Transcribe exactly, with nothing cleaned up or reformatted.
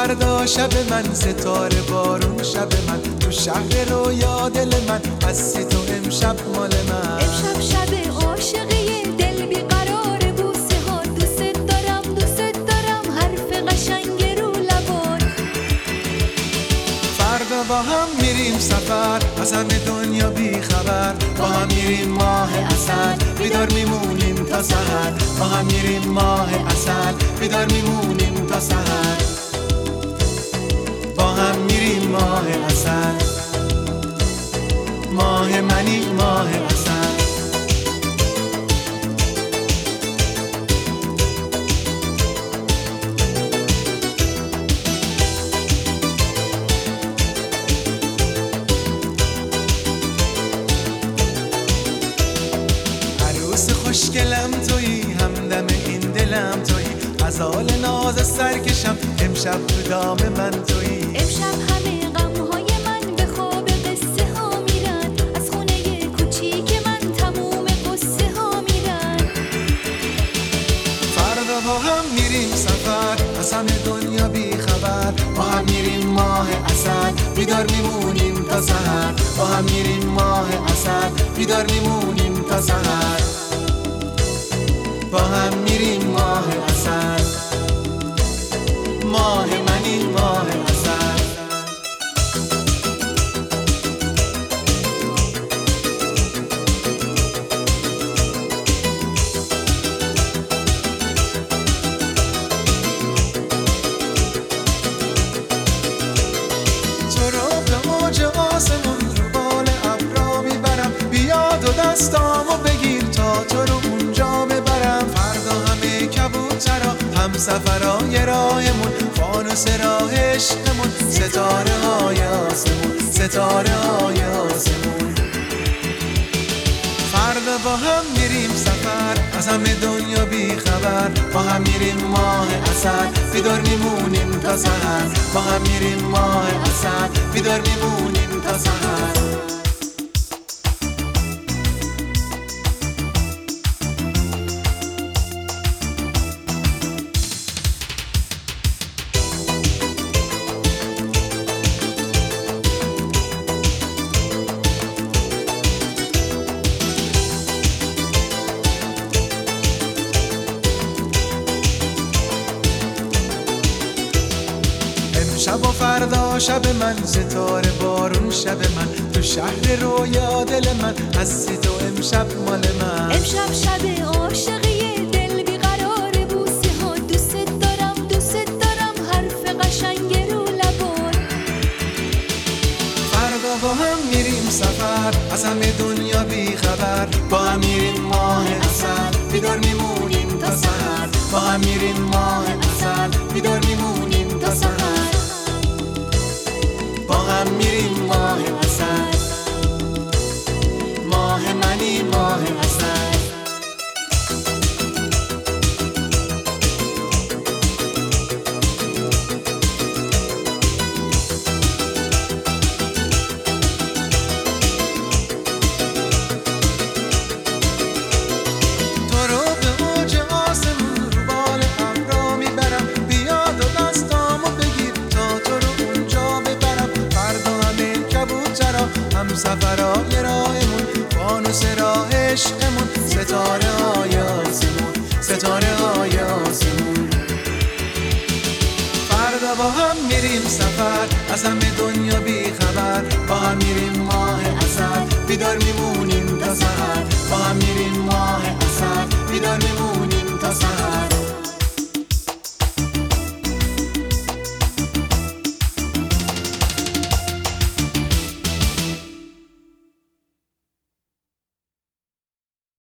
فردا شب من، ستاره بارون شب من، تو شهر رویا دل من، هستی تو امشب مال من. امشب شب عاشقی دل بیقرار، بوسه ها دوست دارم دوست دارم، حرف قشنگ رو لبات. فردا با هم میریم سفر، از همه دنیا بی خبر، با هم میریم ماه عسل، بیدار میمونیم تا سحر، با هم میریم ماه عسل، بیدار میمونیم تا سحر، با هم میریم ماه عسل، ماه منی ماه عسل. عروس خوشگلم تویی، همدم این دلم تویی، غزال ناز سرکشم، امشب تو دام من تویی. امشب همه غمهای من به خواب قصه ها میرن، از خونه کوچیک من تموم قصه ها میرن. فردا با هم میریم سفر، از همه دنیا بی خبر، با هم میریم ماه عسل، بیدار میمونیم تا سحر، با هم میریم ماه عسل، بیدار میمونیم تا سحر، با هم میریم ماه عسل، ماه منی ماه عسل. تو رو به موج آسمون رو بال ابرا میبرم، بیاد و دستامو بگیر تا تو رو اونجا ببرم. فردا همه کبوترا هم سفرای راهمون، فانوس راه عشقمون، ستاره های آسمون، ستاره های آسمون. فردا با هم میریم سفر، از همه دنیا بی خبر، با هم میریم ماه عسل، بیدار میمونیم تا سحر، با هم میریم ماه عسل، بیدار میمونیم تا سحر. شب و فردا شب من، ستاره بارون شب من، تو شهر رویا دل من، هستی تو امشب مال من. امشب شب عاشقی دل بیقرار، بوسه ها دوست دارم دوست دارم، حرف قشنگ رو لبات. فردا با هم میریم سفر، از همه دنیا بی خبر، با هم میریم ماه عسل، بیدار میمونیم تا سحر، با هم میریم ماه عسل، بیدار میمونیم تا سحر، با هم میریم ماه عسل، ماه منی ماه عسل. تو رو به موج آسمون رو بال ابرا میبرم، بیاد و دستامو بگیر تا تو رو اونجا ببرم. فردا همه کبوترا هم سفرای راهمون، فانوس راه عشقمون، ستاره های آسمون، ستاره های آسمون. فردا با هم میریم سفر، از همه دنیا بی خبر، با هم میریم ماه عسل، بیدار میمونیم تا سحر، با